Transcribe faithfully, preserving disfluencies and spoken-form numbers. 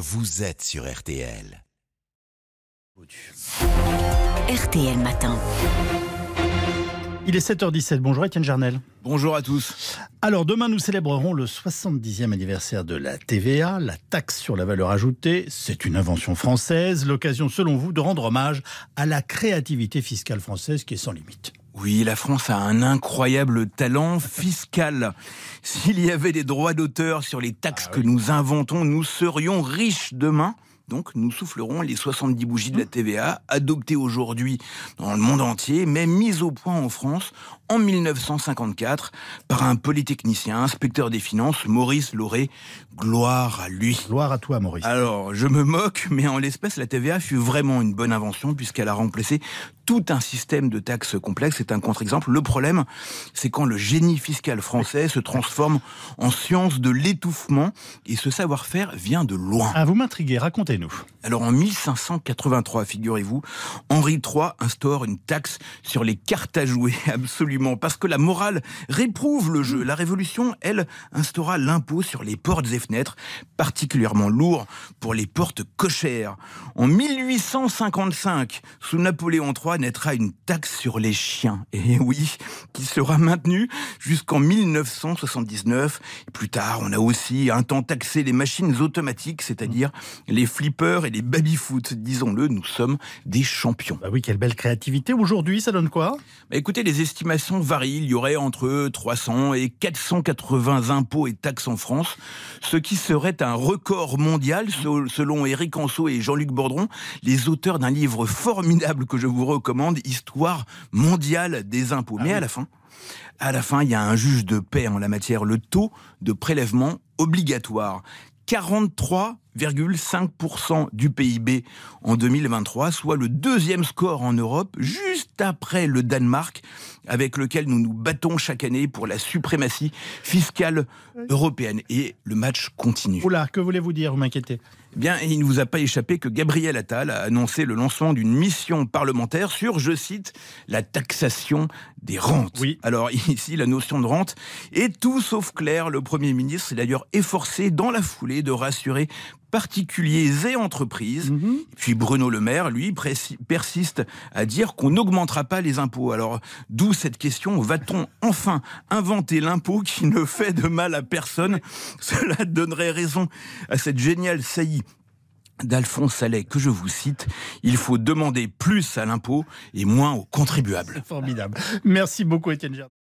vous êtes sur R T L. R T L Matin. Il est sept heures dix-sept. Bonjour Étienne Jarnel. Bonjour à tous. Alors demain nous célébrerons le soixante-dixième anniversaire de la T V A, la taxe sur la valeur ajoutée. C'est une invention française, l'occasion selon vous de rendre hommage à la créativité fiscale française qui est sans limite. Oui, la France a un incroyable talent fiscal. S'il y avait des droits d'auteur sur les taxes ah, oui. que nous inventons, nous serions riches demain. Donc, nous soufflerons les soixante-dix bougies de la T V A, adoptées aujourd'hui dans le monde entier, mais mises au point en France en mille neuf cent cinquante-quatre par un polytechnicien, inspecteur des finances, Maurice Lauré. Gloire à lui. Gloire à toi, Maurice. Alors, je me moque, mais en l'espèce, la T V A fut vraiment une bonne invention puisqu'elle a remplacé tout un système de taxes complexes. C'est un contre-exemple. Le problème, c'est quand le génie fiscal français se transforme en science de l'étouffement et ce savoir-faire vient de loin. Ah, vous m'intriguez, racontez-nous. Alors en mille cinq cent quatre-vingt-trois, figurez-vous, Henri trois instaure une taxe sur les cartes à jouer, absolument, parce que la morale réprouve le jeu. La Révolution, elle, instaura l'impôt sur les portes et fenêtres, particulièrement lourd pour les portes cochères. En mille huit cent cinquante-cinq, sous Napoléon trois, naîtra une taxe sur les chiens, et oui, qui sera maintenue jusqu'en mille neuf cent soixante-dix-neuf. Et plus tard, on a aussi un temps taxé les machines automatiques, c'est-à-dire les flippers et les baby-foot. Disons-le, nous sommes des champions. Bah oui, quelle belle créativité. Aujourd'hui, ça donne quoi ? Bah écoutez, les estimations varient. Il y aurait entre trois cents et quatre cent quatre-vingts impôts et taxes en France, ce qui serait un record mondial, selon Éric Anceau et Jean-Luc Bordron, les auteurs d'un livre formidable que je vous recommande, Histoire mondiale des impôts. Ah Mais oui. à la fin, à la fin, il y a un juge de paix en la matière, le taux de prélèvement obligatoire. quarante-trois virgule cinq pour cent du P I B en deux mille vingt-trois, soit le deuxième score en Europe, juste après le Danemark, avec lequel nous nous battons chaque année pour la suprématie fiscale européenne. Et le match continue. Oula, que voulez-vous dire ? Vous m'inquiétez. Eh bien, il ne vous a pas échappé que Gabriel Attal a annoncé le lancement d'une mission parlementaire sur, je cite, la taxation des rentes. Oui. Alors ici, la notion de rente est tout sauf claire. Le Premier ministre s'est d'ailleurs efforcé dans la foulée de rassurer particuliers et entreprises. Mmh. Et puis Bruno Le Maire, lui, précis, persiste à dire qu'on n'augmentera pas les impôts. Alors, d'où cette question, va-t-on enfin inventer l'impôt qui ne fait de mal à personne ? Cela donnerait raison à cette géniale saillie d'Alphonse Allais, que je vous cite, il faut demander plus à l'impôt et moins aux contribuables. C'est formidable. Merci beaucoup, Étienne Jarnel.